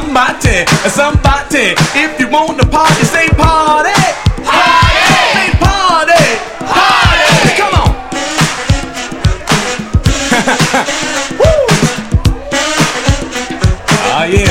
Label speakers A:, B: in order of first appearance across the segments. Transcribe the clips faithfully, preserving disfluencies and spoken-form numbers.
A: somebody, somebody. If you want to party, say party. Party! Say party! Party! Come on! Woo! Ah, yeah.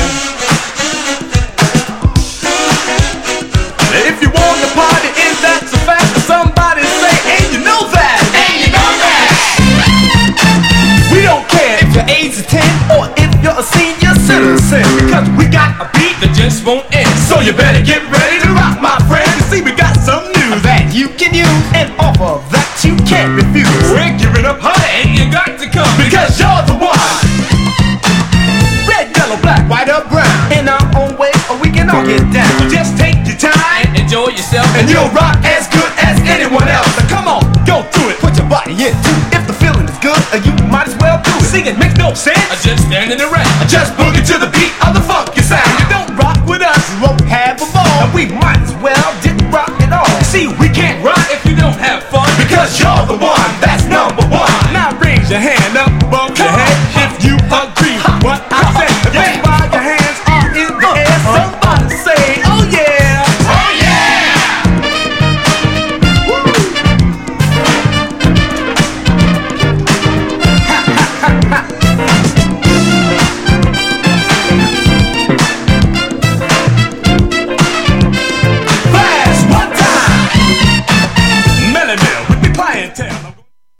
A: If you want to party, and that's a fact, somebody say, and you know that, and you know that. We don't care if your age is ten or if you're a senior citizen, because we got a beat that just won't end. So you better get ready to rock, my friend. You see, we got some news that you can use, and offer that you can't refuse. We're giving up, honey, and you got to come, because you're the one. Red, yellow, black, white, or brown. In our own way, or we can all get down. So just take your time, enjoy yourself, and you'll rock as good as anyone else. So come on, go through it, put your body into it. If the feeling is good, you might as well do it. Sing it makes no sense, I just standing around. I just boogie to the beat of the funky sound. You don't rock with us, you won't have a ball, and we might as well